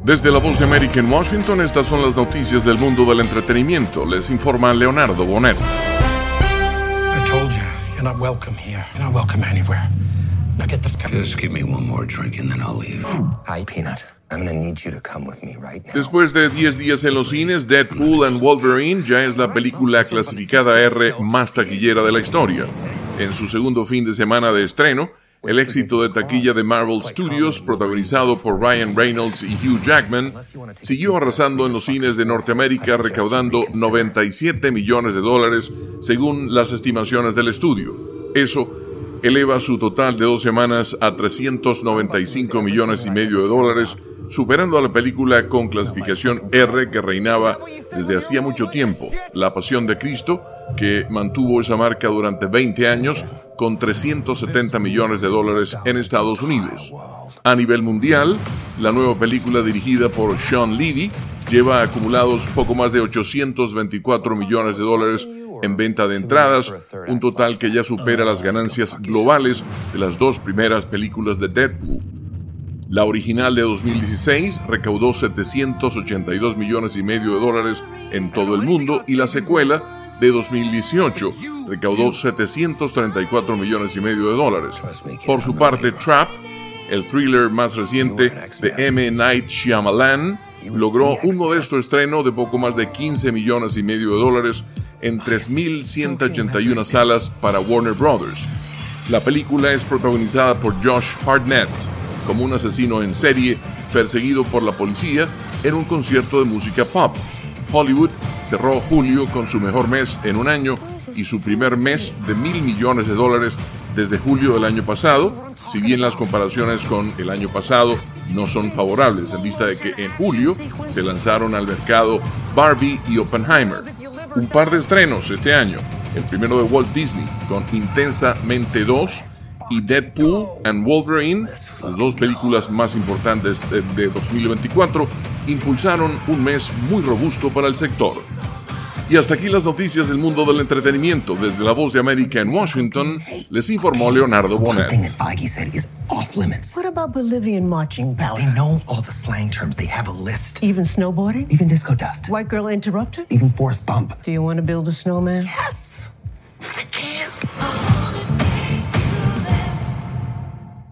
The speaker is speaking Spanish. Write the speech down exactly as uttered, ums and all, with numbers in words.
Desde La Voz de América en Washington, estas son las noticias del mundo del entretenimiento. Les informa Leonardo Bonet. I told you, you're not welcome here. You're not welcome anywhere. Now get the f- Just give me one more drink and then I'll leave. Hi, Peanut. I'm gonna need you to come with me right now. Después de diez días en los cines, Deadpool and Wolverine ya es la película clasificada R más taquillera de la historia. En su segundo fin de semana de estreno, el éxito de taquilla de Marvel Studios, protagonizado por Ryan Reynolds y Hugh Jackman, siguió arrasando en los cines de Norteamérica, recaudando noventa y siete millones de dólares, según las estimaciones del estudio. Eso eleva su total de dos semanas a trescientos noventa y cinco millones y medio de dólares, superando a la película con clasificación R que reinaba desde hacía mucho tiempo, La Pasión de Cristo, que mantuvo esa marca durante veinte años con trescientos setenta millones de dólares en Estados Unidos. A nivel mundial, la nueva película dirigida por Shawn Levy lleva acumulados poco más de ochocientos veinticuatro millones de dólares en venta de entradas, un total que ya supera las ganancias globales de las dos primeras películas de Deadpool. La original de dos mil dieciséis recaudó setecientos ochenta y dos millones y medio de dólares en todo el mundo y la secuela de dos mil dieciocho recaudó setecientos treinta y cuatro millones y medio de dólares. Por su parte, Trap, el thriller más reciente de M. Night Shyamalan, logró un modesto estreno de poco más de quince millones y medio de dólares en tres mil ciento ochenta y una salas para Warner Brothers. La película es protagonizada por Josh Hartnett como un asesino en serie perseguido por la policía en un concierto de música pop. Hollywood cerró julio con su mejor mes en un año y su primer mes de mil millones de dólares desde julio del año pasado, si bien las comparaciones con el año pasado no son favorables en vista de que en julio se lanzaron al mercado Barbie y Oppenheimer. Un par de estrenos este año, el primero de Walt Disney con Intensamente dos y Deadpool and Wolverine, las dos películas más importantes de, de dos mil veinticuatro, impulsaron un mes muy robusto para el sector. Y hasta aquí las noticias del mundo del entretenimiento. Desde La Voz de América en Washington, les informó Leonardo Bonet. One thing that Feige said is off limits. What about Bolivian marching powder? They know all the slang terms. They have a list. Even snowboarding? Even disco dust. White girl interrupted? Even Forrest Bump. Do you want to build a snowman? Yes!